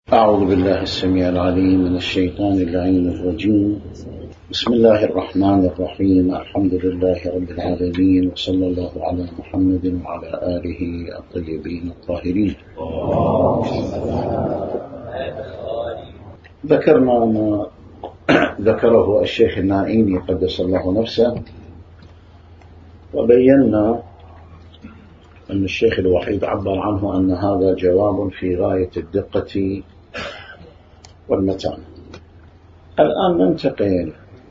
أعوذ بالله السميع العليم من الشيطان اللعين الرجيم. بسم الله الرحمن الرحيم. الحمد لله رب العالمين، وصلى الله على محمد وعلى آله الطيبين الطاهرين. ذكرنا ما ذكره الشيخ النائيني قدس الله نفسه، وبينا أن الشيخ الوحيد عبر عنه أن هذا جواب في غاية الدقة والمتانة. الآن ننتقل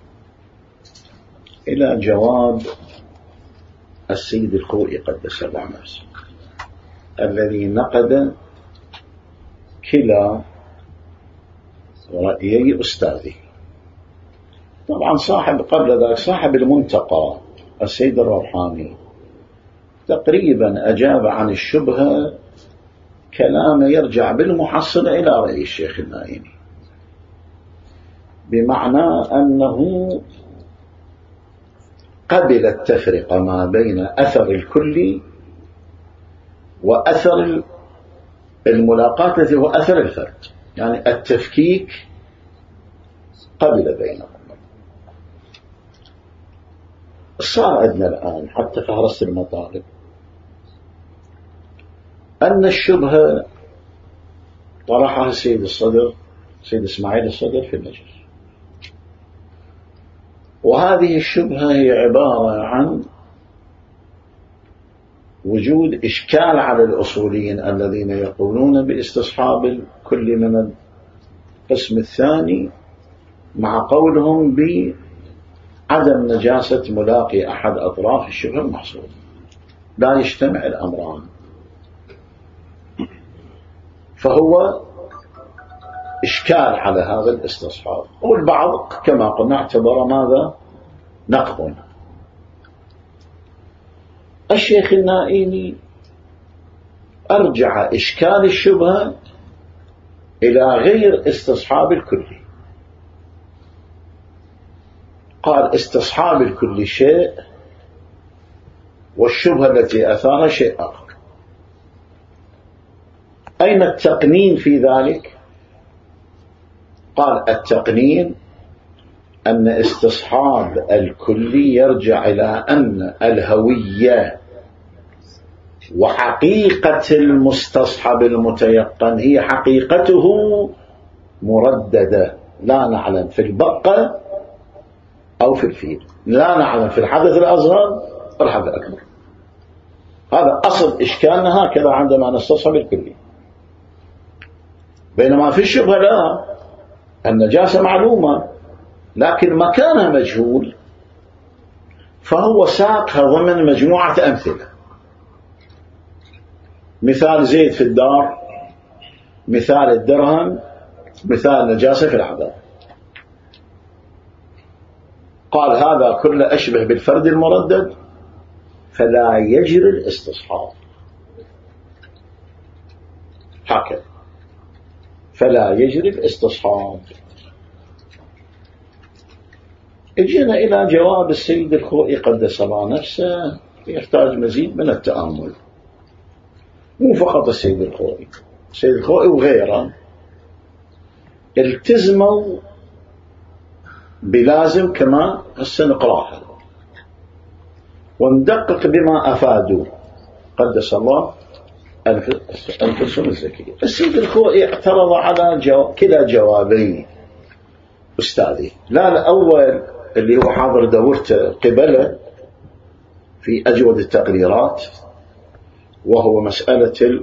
إلى جواب السيد الخوئي قدس الله نفسه، الذي نقد كلا رأيي أستاذه. طبعا قبل ذلك صاحب المنتقى السيد الروحاني تقريبا أجاب عن الشبهة كلام يرجع بالمحصل إلى رأي الشيخ النائيني، بمعنى أنه قبل التفرقة ما بين أثر الكلي وأثر الملاقاة الذي هو أثر الفرد، يعني التفكيك قبل بينهم. صار عندنا الآن حتى فهرست المطالب أن الشبهة طرحها السيد إسماعيل الصدر في المجلس، وهذه الشبهة هي عبارة عن وجود إشكال على الأصوليين الذين يقولون باستصحاب الكل من القسم الثاني، مع قولهم بعدم نجاسة ملاقي أحد أطراف الشبهة المحصول. لا يجتمع الأمران، فهو إشكال على هذا الاستصحاب، والبعض كما قلنا اعتبر ماذا نقض. الشيخ النائيني أرجع إشكال الشبهة إلى غير استصحاب الكلي، قال استصحاب الكل شيء والشبهة التي أثارها شيء آخر. أين التقنين في ذلك؟ قال التقنين أن استصحاب الكلي يرجع إلى أن الهوية وحقيقة المستصحب المتيقن هي حقيقته مرددة، لا نعلم في البقة أو في الفيل، لا نعلم في الحدث الأصغر والحدث الأكبر. هذا أصل إشكالنا هكذا عندما نستصحب الكلي، بينما في الشبهة لا، النجاسة معلومة لكن مكانها مجهول، فهو ساقها ضمن مجموعة أمثلة. مثال زيد في الدار، مثال الدرهم، مثال نجاسة في العذاب. قال هذا كله أشبه بالفرد المردد فلا يجري الاستصحاب، هكذا فلا يجري الاستصحاب. اجينا إلى جواب السيد الخوئي قدس الله نفسه، يحتاج مزيد من التأمل. مو فقط السيد الخوئي وغيره التزموا بلازم كما هسه نقراها وندقق بما أفادوا قدس الله أنفسهم الزكية. السيد الخوئي اعترض على كلا جوابين أستاذي، لا الأول اللي هو حاضر دورته قبله في أجود التقريرات، وهو مسألة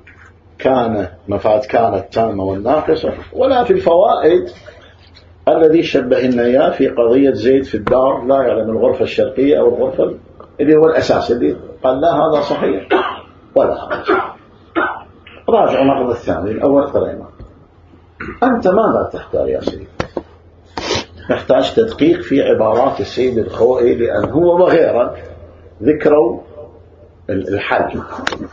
مفاد كانت التامة والناقصة، ولا في الفوائد الذي شبهنا إياه في قضية زيد في الدار لا يعلم الغرفة الشرقية أو الغرفة اللي هو الأساس، اللي قال لا هذا صحيح ولا هذا صحيح. راجع النقد الثاني، الأول قرينا. أنت ماذا تختار يا سيدي؟ نحتاج تدقيق في عبارات السيد الخوئي، لأن هو وغيره ذكروا الحل.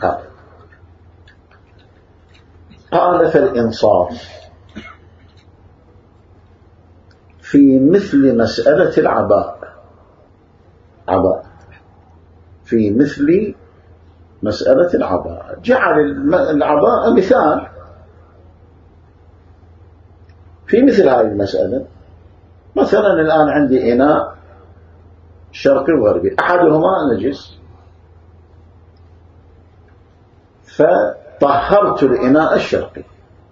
قال فالإنصاف في مثل مسألة العباء، في مثل مسألة العباءة، جعل العباءة مثال في مثل هذه المسألة. مثلا الآن عندي إناء شرقي وغربي، أحدهما نجس، فطهرت الإناء الشرقي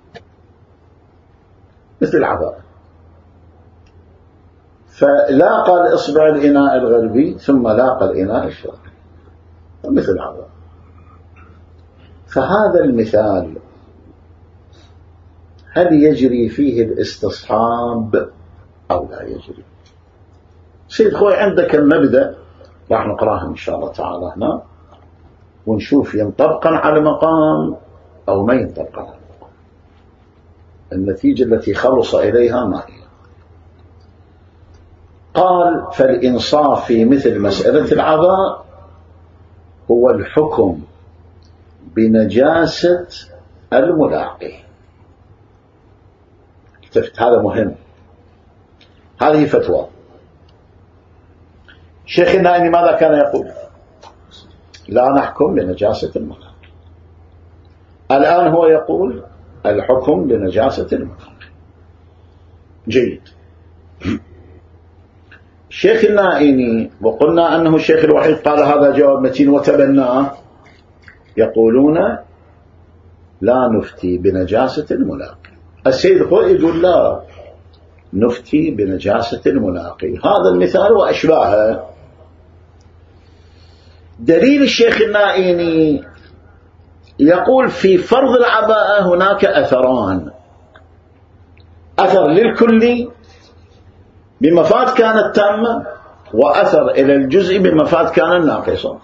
مثل العباءة، فلاقى الإصبع الإناء الغربي ثم لاقى الإناء الشرقي مثل العباءة. فهذا المثال هل يجري فيه الاستصحاب أو لا يجري؟ سيد خوي عندك المبدأ راح نقراه إن شاء الله تعالى هنا ونشوف ينطبقا على مقام أو ما ينطبقا على مقام. النتيجة التي خلص إليها ما هي؟ قال فالإنصاف في مثل مسألة العباء هو الحكم بنجاسة الملاقي. هذا مهم، هذه فتوى شيخ النائمي. ماذا كان يقول؟ لا نحكم بنجاسة الملاقي. الآن هو يقول الحكم بنجاسة الملاقي. جيد. شيخ النائمي وقلنا أنه الشيخ الوحيد قال هذا جواب متين وتبناه، يقولون لا نفتي بنجاسة الملاقي. السيد هو يقول لا نفتي بنجاسة الملاقي. هذا المثال وأشباهه. دليل الشيخ النائيني يقول في فرض العباءة هناك أثران: أثر للكلي بمفاد كانت تامة، وأثر إلى الجزء بمفاد كان ناقصا.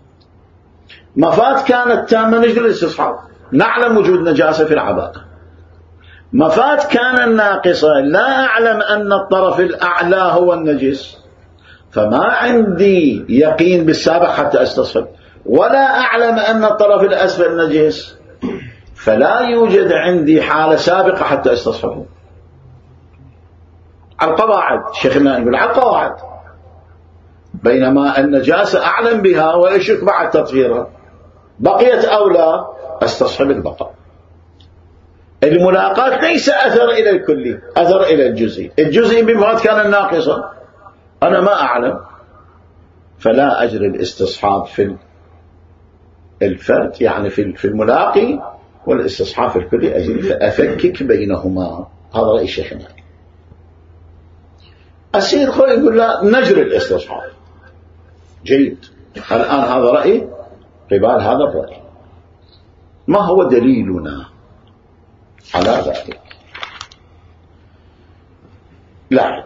مفاد كانت تامة نجد الاستصحاب، نعلم وجود نجاسة في العباءة. مفاد كان ناقصة لا أعلم أن الطرف الأعلى هو النجس، فما عندي يقين بالسابق حتى أستصحب، ولا أعلم أن الطرف الأسفل نجس، فلا يوجد عندي حالة سابقة حتى أستصحبه. على القواعد شيخنا نقول على القواعد، بينما النجاسة أعلم بها وأشك بعد تطهيرها، بقيت أولى أستصحب البقاء. الملاقات ليس أثر إلى الكلي، أثر إلى الجزئي. الجزئي بمفاد كان الناقصة أنا ما أعلم، فلا أجري الاستصحاب في الفرد يعني في الملاقي، والاستصحاب في الكلي أجري، فأفكك بينهما. هذا رأي شيخنا. السيد خوي يقول لا نجري الاستصحاب. جيد. الآن هذا رأي قبال هذا الرأي. ما هو دليلنا على ذلك؟ لا،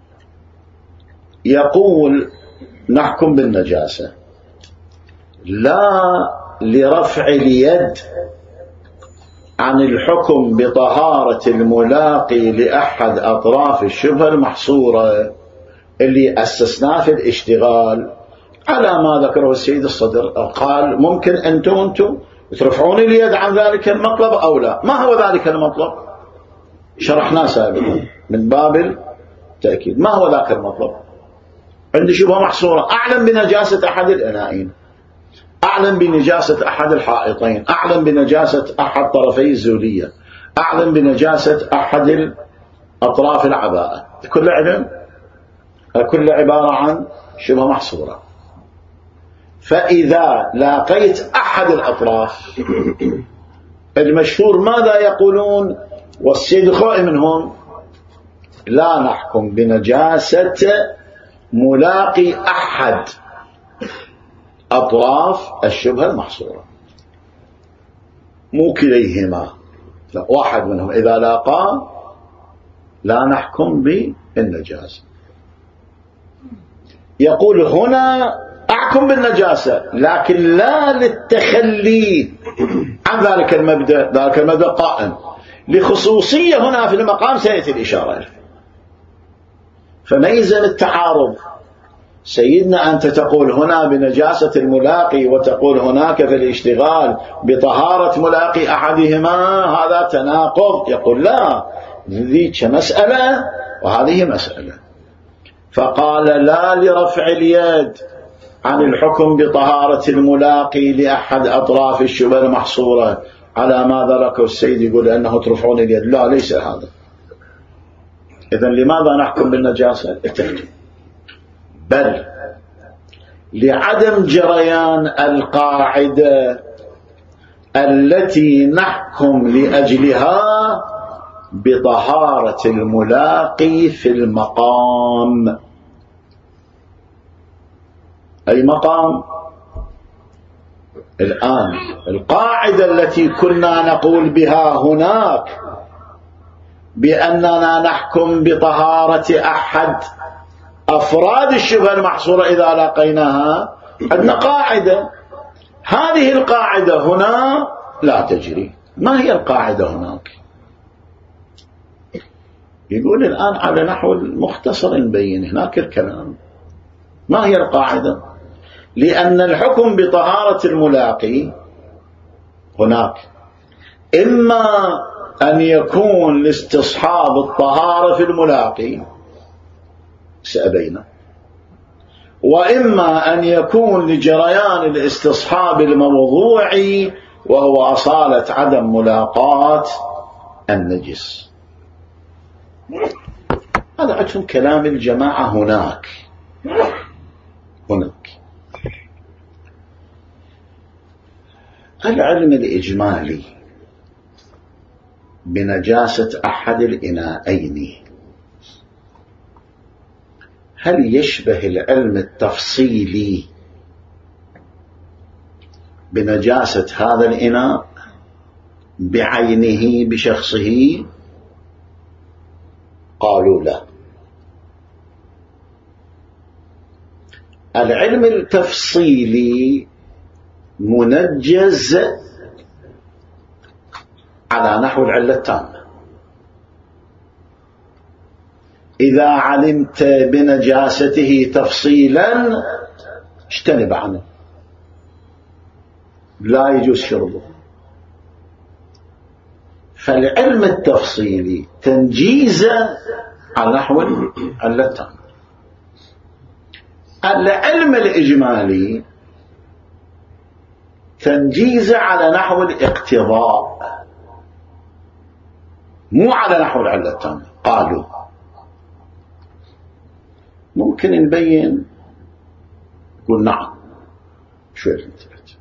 يقول نحكم بالنجاسة لا لرفع اليد عن الحكم بطهارة الملاقي لأحد أطراف الشبهة المحصورة اللي أسسناه في الاشتغال على ما ذكره السيد الصدر. قال ممكن أنتم ترفعون اليد عن ذلك المطلب أو لا. ما هو ذلك المطلب؟ شرحناه سابقا من باب التأكيد. ما هو ذاك المطلب؟ عندي شبهة محصورة، أعلم بنجاسة أحد الإناءين، أعلم بنجاسة أحد الحائطين، أعلم بنجاسة أحد طرفي الزولية، أعلم بنجاسة أحد أطراف العباءة. كل علم، كل عبارة عن شبهة محصورة. فإذا لاقيت أحد الأطراف، المشهور ماذا يقولون؟ والسيد خوئي منهم: لا نحكم بنجاسة ملاقي أحد أطراف الشبهة المحصورة، مو كليهما، لا، واحد منهم إذا لاقى لا نحكم بالنجاسة. يقول هنا أحكم بالنجاسة لكن لا للتخلي عن ذلك المبدأ. ذلك المبدأ قائم لخصوصية هنا في المقام سيأتي الإشارة. فما يلزم التعارض. سيدنا أنت تقول هنا بنجاسة الملاقي وتقول هناك في الاشتغال بطهارة ملاقي أحدهما، هذا تناقض. يقول لا، ذيك مسألة وهذه مسألة. فقال لا لرفع اليد عن الحكم بطهارة الملاقي لأحد أطراف الشبهة المحصورة على ما ذكر السيد، يقول أنه ترفعون اليد. لا، ليس هذا. إذن لماذا نحكم بالنجاسة؟ بل لعدم جريان القاعدة التي نحكم لأجلها بطهارة الملاقي في المقام. أي مقام؟ الآن القاعدة التي كنا نقول بها هناك بأننا نحكم بطهارة أحد أفراد الشبهة المحصورة إذا لاقيناها، عندنا قاعدة، هذه القاعدة هنا لا تجري. ما هي القاعدة هناك؟ يقول الآن على نحو مختصر نبين هناك الكلام. ما هي القاعدة؟ لأن الحكم بطهارة الملاقي هناك إما أن يكون لاستصحاب الطهارة في الملاقي سأبينا، وإما أن يكون لجريان الاستصحاب الموضوعي وهو أصالة عدم ملاقاة النجس. هذا عندهم كلام الجماعة هناك. العلم الإجمالي بنجاسة أحد الإناءين هل يشبه العلم التفصيلي بنجاسة هذا الإناء بعينه بشخصه؟ قالوا لا. العلم التفصيلي منجز على نحو العلة التامة. إذا علمت بنجاسته تفصيلا اجتنب عنه، لا يجوز شربه. فالعلم التفصيلي تنجيز على نحو العلة التامة. العلم الإجمالي تنجيز على نحو الاقتضاء، مو على نحو العلة التامة. قالوا ممكن نبين؟ يقول نعم. شوية الانتباه.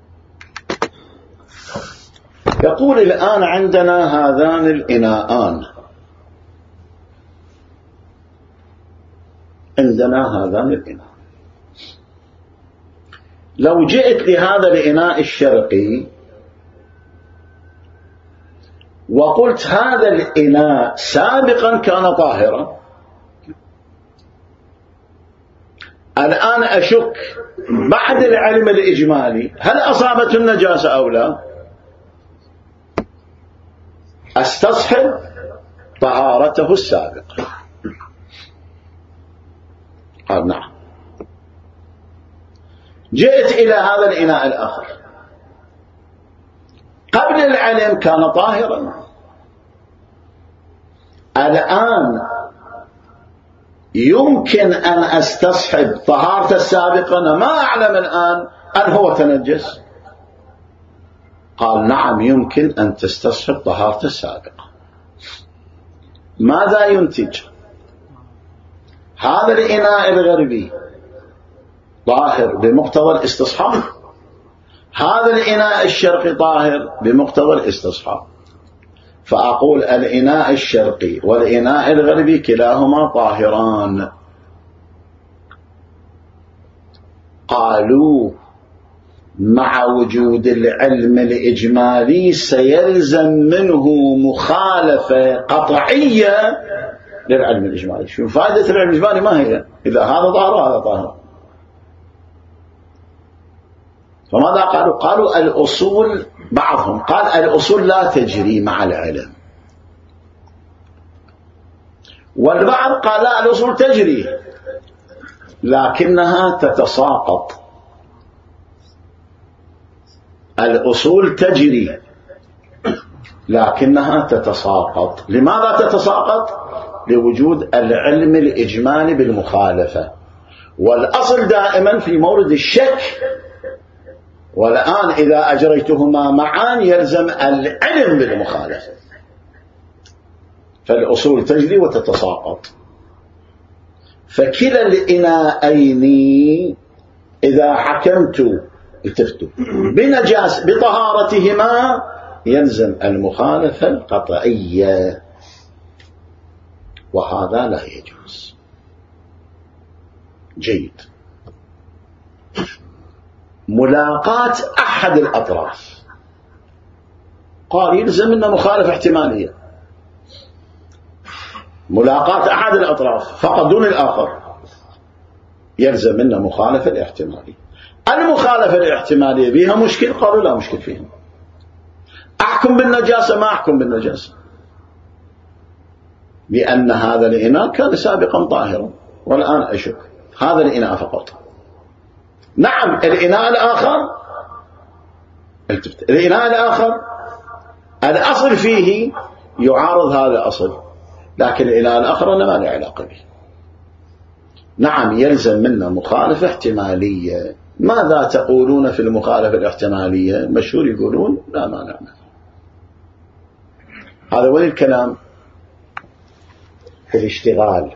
يقول الآن عندنا هذان الإناءان، لو جئت لهذا الإناء الشرقي وقلت هذا الإناء سابقا كان طاهرا، الآن أشك بعد العلم الإجمالي هل أصابته النجاسة أو لا؟ أستصحب طهارته السابقة. قال نعم. جئت إلى هذا الإناء الآخر، قبل العلم كان طاهرا، الآن يمكن أن أستصحب طهارته السابقة؟ أنا ما أعلم الآن أن هو تنجس. قال نعم يمكن أن تستصحب طهارته السابقة. ماذا ينتج؟ هذا الإناء الغربي طاهر بمقتضى الاستصحاب، هذا الإناء الشرقي طاهر بمقتضى الاستصحاب، فأقول الإناء الشرقي والإناء الغربي كلاهما طاهران. قالوا مع وجود العلم الإجمالي سيلزم منه مخالفة قطعية للعلم الإجمالي. شو فائدة العلم الإجمالي؟ ما هي؟ إذا هذا طاهر وهذا طاهر. فماذا قالوا؟ قالوا الأصول، بعضهم قال الأصول لا تجري مع العلم، والبعض قال لا، الأصول تجري لكنها تتساقط. الأصول تجري لكنها تتساقط. لماذا تتساقط؟ لوجود العلم الإجمالي بالمخالفة، والأصل دائما في مورد الشك، والآن إذا أجريتهما معا يلزم العلم بالمخالفة. فالأصول تجري وتتساقط. فكلا الإناءين إذا حكمت بطهارتهما يلزم المخالفة القطعية، وهذا لا يجوز. جيد. ملاقاة أحد الأطراف، قال يلزم منه مخالفة احتمالية. ملاقاة أحد الأطراف فقط دون الآخر يلزم منه مخالفة الاحتمالية. المخالفة الاحتمالية بها مشكل؟ قالوا لا مشكل فيها. أحكم بالنجاسة؟ ما أحكم بالنجاسة، لأن هذا الإناء كان سابقا طاهرا والآن أشك، هذا الإناء فقط. نعم الإناء الآخر، الإناء الآخر الأصل فيه يعارض هذا الأصل، لكن الإناء الآخر أنا ما له علاقة به. نعم يلزم منا مخالفة احتمالية. ماذا تقولون في المخالفة الاحتمالية؟ مشهور يقولون لا مانع منها. هذا وين الكلام؟ في الاشتغال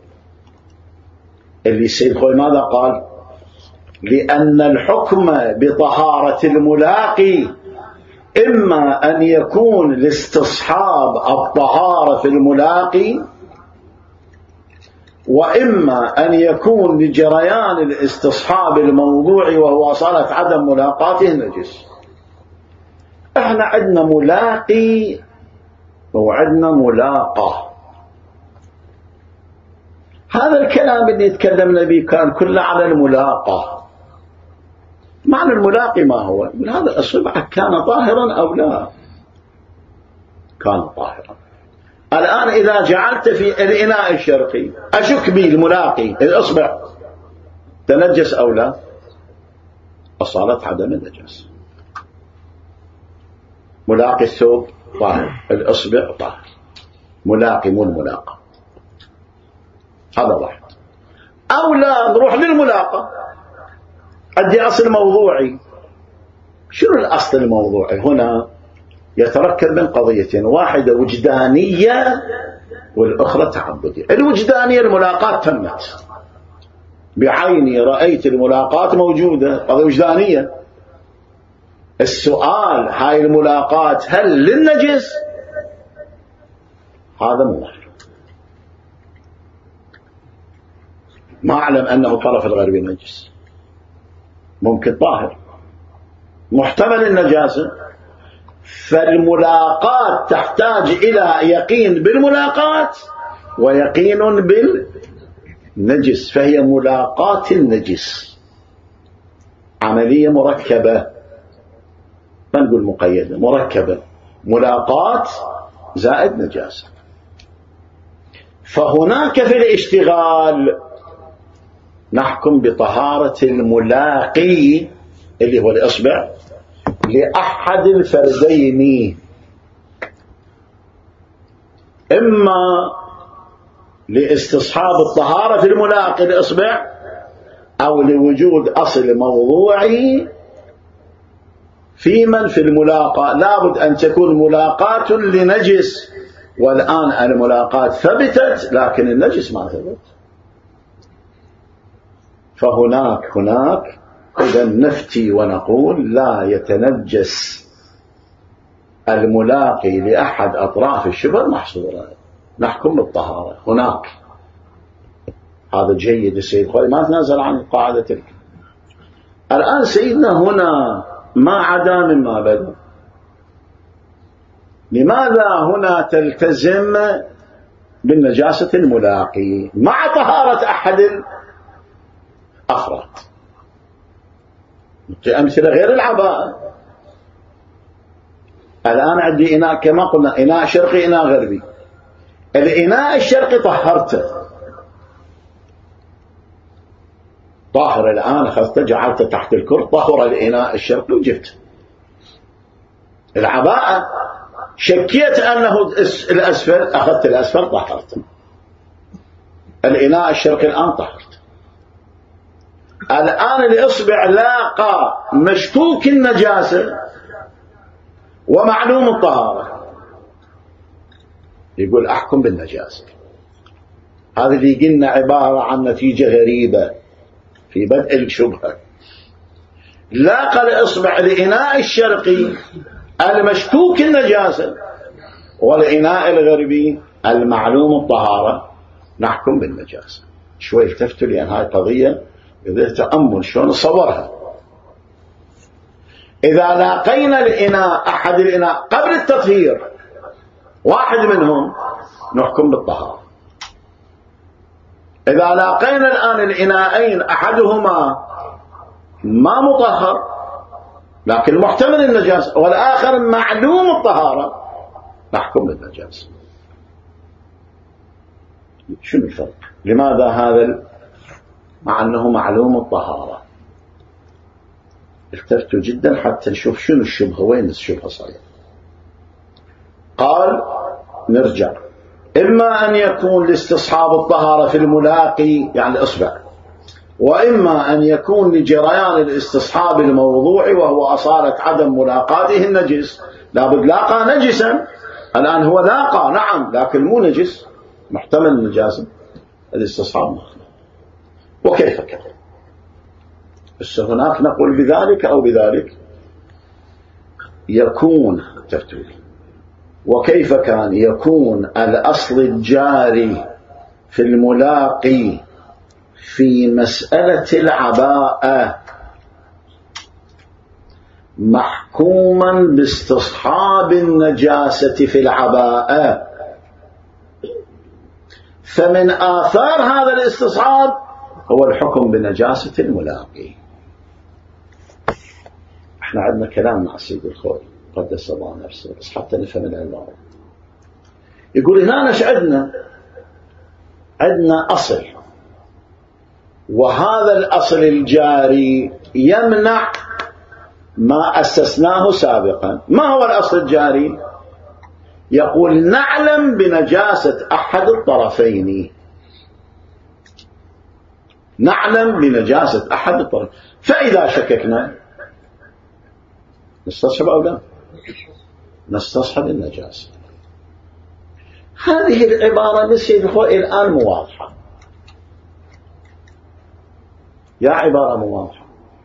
اللي السيد خوي ماذا قال؟ لأن الحكم بطهارة الملاقي إما أن يكون لاستصحاب الطهارة في الملاقي، وإما أن يكون لجريان الاستصحاب الموضوعي وهو أصالة عدم ملاقاته النجس. احنا عندنا ملاقي وعندنا ملاقى. هذا الكلام اللي يتكلمنا به كان كله على الملاقى. معنى الملاقي ما هو؟ من هذا الأصبع كان طاهرا أو لا؟ كان طاهرا. الآن إذا جعلت في الإناء الشرقي أشك به الملاقي الأصبع تنجس أو لا؟ أصالة عدم النجس. ملاقي الثوب طاهر، الأصبع طاهر، ملاقي مو الملاقى. هذا واحد. أو لا نروح للملاقى، عندي أصل موضوعي. شنو الأصل الموضوعي؟ هنا يتركب من قضيتين، واحدة وجدانية والأخرى تعبدية. الوجدانية الملاقاة تمت بعيني، رأيت الملاقاة موجودة، قضية وجدانية. السؤال هاي الملاقاة هل للنجس؟ هذا مو ما أعلم أنه طرف الغربي نجس، ممكن طاهر، محتمل النجاسة. فالملاقاة تحتاج إلى يقين بالملاقاة ويقين بالنجس، فهي ملاقاة النجس، عملية مركبة، ما نقول مقيدة، مركبة، ملاقاة زائد نجاسة. فهناك في الاشتغال نحكم بطهارة الملاقي اللي هو الإصبع لأحد الفردين، إما لاستصحاب الطهارة في الملاقي الإصبع، أو لوجود أصل موضوعي في من في الملاقاة. لابد أن تكون ملاقاة لنجس، والآن الملاقاة ثبتت لكن النجس ما ثبت. فهناك إذا نفتي ونقول لا يتنجس الملاقي لأحد أطراف الشبه محصورة، نحكم بالطهارة هناك. هذا جيد. السيد خوي ما تنازل عن القاعدة تلك. الآن سيدنا هنا ما عدا مما بدأ. لماذا هنا تلتزم بالنجاسة الملاقي مع طهارة أحد الأفراد؟ أمثلة غير العباءة. الآن عندي إناء كما قلنا، إناء شرقي إناء غربي. الإناء الشرقي طهرته طاهر، الآن أخذته جعلته تحت الكر، طهر الإناء الشرقي وجبته. العباءة شكيت أنه الأسفل، أخذت الأسفل طهرته. الإناء الشرقي الآن طهرته. الآن الإصبع لاقى مشكوك النجاسة ومعلوم الطهارة، يقول أحكم بالنجاسة. هذا اللي قلنا عبارة عن نتيجة غريبة في بدء الشبهة. لاقى الإصبع الإناء الشرقي المشكوك النجاسة والإناء الغربي المعلوم الطهارة، نحكم بالنجاسة. شوي التفتوا لأن هاي قضية إذا تأمل شلون نصورها. إذا لاقينا الإناء أحد الإناء قبل التطهير واحد منهم نحكم بالطهارة. إذا لاقينا الآن الإناءين أحدهما ما مطهر لكن محتمل النجاسة والآخر معلوم الطهارة نحكم بالنجاسة. شنو الفرق؟ لماذا هذا مع أنه معلوم الطهارة؟ التفتوا جدا حتى نشوف شنو الشبهة، وين الشبهة صحيح. قال نرجع، إما أن يكون لاستصحاب الطهارة في الملاقي يعني الإصبع، وإما أن يكون لجريان الاستصحاب الموضوعي وهو أصالة عدم ملاقاته النجس. لابد لاقى نجسا، الآن هو لاقى نعم لكن مو نجس، محتمل النجاسة، الاستصحاب مخلوق. وكيف كان؟ بس هناك نقول بذلك أو بذلك يكون تفتولي. وكيف كان يكون الأصل الجاري في الملاقي في مسألة العباءة محكوما باستصحاب النجاسة في العباءة، فمن آثار هذا الاستصحاب هو الحكم بنجاسة الملاقي. احنا عندنا كلام مع سيد الخوي قدس الله نفسه بس حتى نفهم العبارة. يقول هنا نش عندنا أصل، وهذا الأصل الجاري يمنع ما أسسناه سابقا. ما هو الأصل الجاري؟ يقول نعلم بنجاسة أحد الطرفين، نعلم بنجاسة أحد الطرفين، فإذا شككنا نستصحب أو لا؟ نستصحب النجاسة. هذه العبارة لسيد الخوئي الآن مواضحة، يا عبارة مواضحة.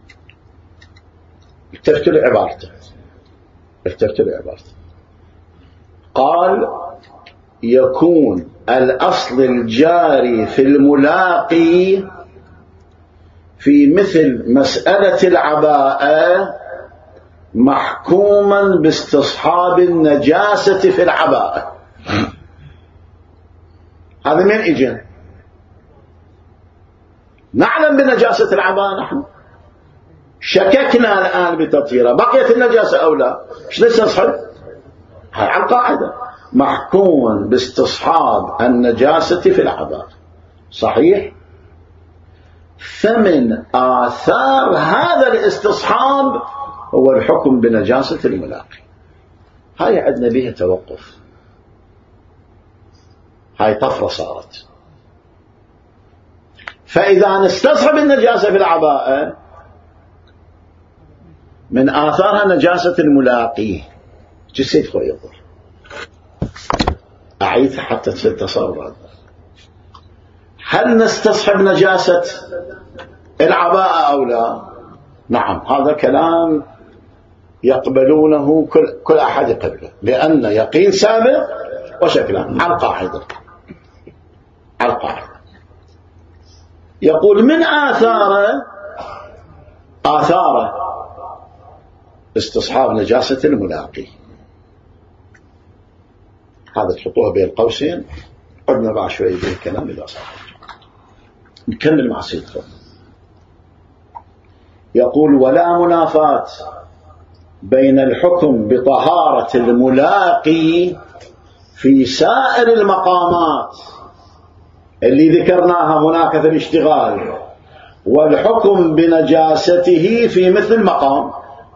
التفتوا لعبارته، التفتوا لعبارته. قال يكون الأصل الجاري في الملاقي في مثل مسألة العباءة محكوما باستصحاب النجاسة في العباءة. هذا من إجن؟ نعلم بنجاسة العباءة، نحن شككنا الآن بتطهيرها، بقيت النجاسة أو لا؟ ايش نستصحب؟ هاي على القاعدة محكوما باستصحاب النجاسة في العباءة، صحيح؟ فمن آثار هذا الاستصحاب هو الحكم بنجاسة الملاقي. هاي عندنا بها توقف، هاي طفرة صارت. فإذا نستصحب النجاسة في العباءة من آثارها نجاسة الملاقي. جسد خوي يقول أعيد حتى تتصور. هل نستصحب نجاسة العباءة أو لا؟ نعم، هذا كلام يقبلونه كل أحد يقبله، لأن يقين سابق وشكلا على القاعدة. على القاعدة يقول من آثار استصحاب نجاسة الملاقي. هذا تحطوها بين قوسين، قدنا بعد شوي به الكلام إذا صح. نكمل مع سيد خالد. يقول ولا منافاة بين الحكم بطهارة الملاقي في سائر المقامات اللي ذكرناها هناك في الاشتغال والحكم بنجاسته في مثل مقام.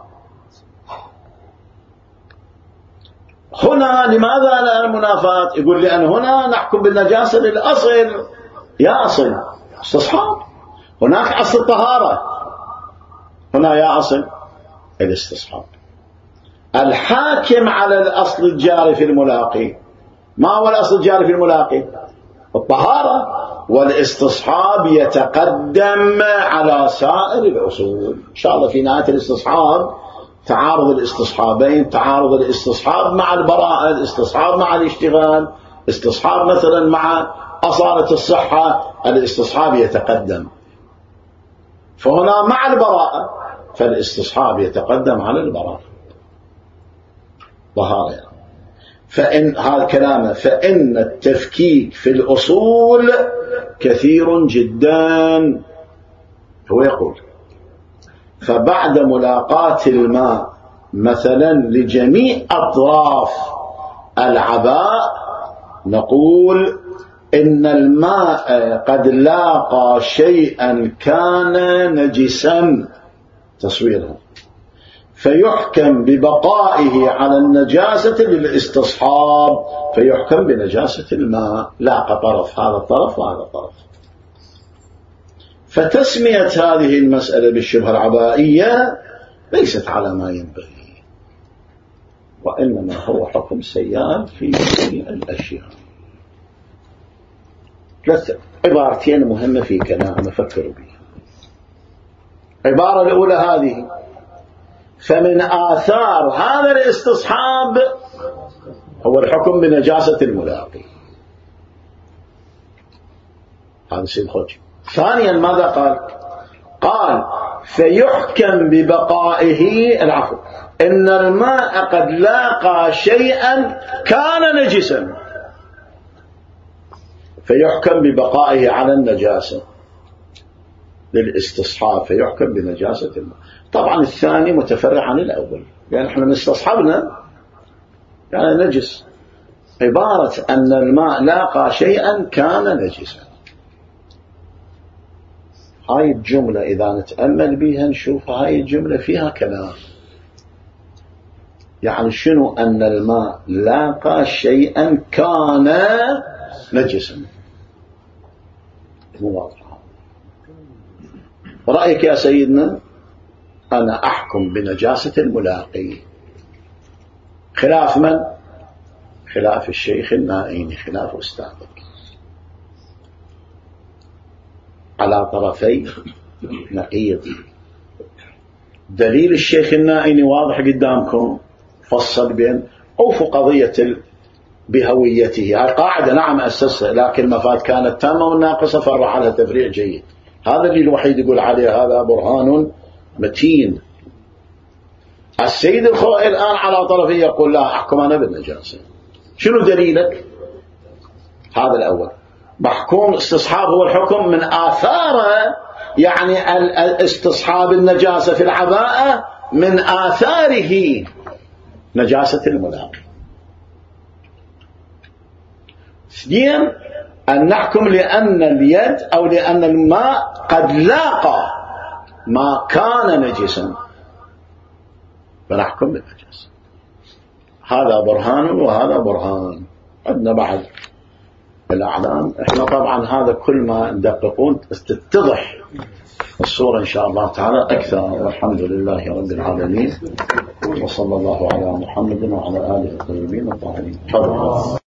هنا لماذا لا المنافاة؟ يقول لأن هنا نحكم بالنجاسة للأصل. يا أصل استصحاب، هناك أصل الطهارة، هنا يا أصل الاستصحاب. الحاكم على الأصل الجاري في الملاقي ما هو الأصل الجاري في الملاقي؟ الطهارة، والاستصحاب يتقدم على سائر الأصول. إن شاء الله في نهاية الاستصحاب تعارض الاستصحابين، تعارض الاستصحاب مع البراءة، الاستصحاب مع الاشتغال، استصحاب مثلا مع أصالة الصحة، الاستصحاب يتقدم. فهنا مع البراءة، فالاستصحاب يتقدم على البراءة طهارة يعني. فإن هذا كلامه، فإن التفكيك في الأصول كثير جدا. هو يقول فبعد ملاقاة الماء مثلا لجميع أطراف العباء نقول إن الماء قد لاقى شيئا كان نجسا، تصويرها، فيحكم ببقائه على النجاسة للاستصحاب، فيحكم بنجاسة الماء، لاقى طرف، هذا طرف وهذا طرف. فتسمية هذه المسألة بالشبهة العبائية ليست على ما ينبغي، وإنما هو حكم سيال في الأشياء. عبارتين مهمة في كلام أفكر بها. العبارة الأولى هذه: فمن آثار هذا الاستصحاب هو الحكم بنجاسة الملاقي. هذا سيد خوجي. ثانيا ماذا قال؟ قال فيحكم ببقائه، العفو، إن الماء قد لاقى شيئا كان نجسا، فيحكم ببقائه على النجاسة للاستصحاب، فيحكم بنجاسة الماء. طبعا الثاني متفرع عن الأول، يعني احنا استصحبنا يعني نجس. عبارة أن الماء لاقى شيئا كان نجسا، هاي الجملة إذا نتأمل بها نشوف هاي الجملة فيها كلام. يعني شنو أن الماء لاقى شيئا كان نجسا؟ مو واضح. رأيك يا سيدنا؟ أنا أحكم بنجاسة الملاقي، خلاف من؟ خلاف الشيخ النائيني، خلاف أستاذك، على طرفي نقيض. دليل الشيخ النائيني واضح قدامكم، فصل بين أوفوا قضية بهويته، هذه قاعدة نعم أسسها، لكن المفاد كانت تامة والناقصة فرع على تفريع جيد. هذا اللي الوحيد يقول عليه هذا برهان متين. السيد الخوئي الآن على طرفه يقول لا أحكم أنا بالنجاسة. شنو دليلك؟ هذا الأول، محكوم استصحاب هو الحكم من آثاره، يعني استصحاب النجاسة في العباءة من آثاره نجاسة الملاقي. اثنين، أن نحكم لأن اليد أو لأن الماء قد لاقى ما كان نجسا فنحكم بالنجاسة. هذا برهان وهذا برهان. عندنا بعد الأعلام، احنا طبعا هذا كل ما ندققون تتضح الصورة إن شاء الله تعالى أكثر. والحمد لله رب العالمين، وصلى الله على محمد وعلى آله الطيبين الطاهرين.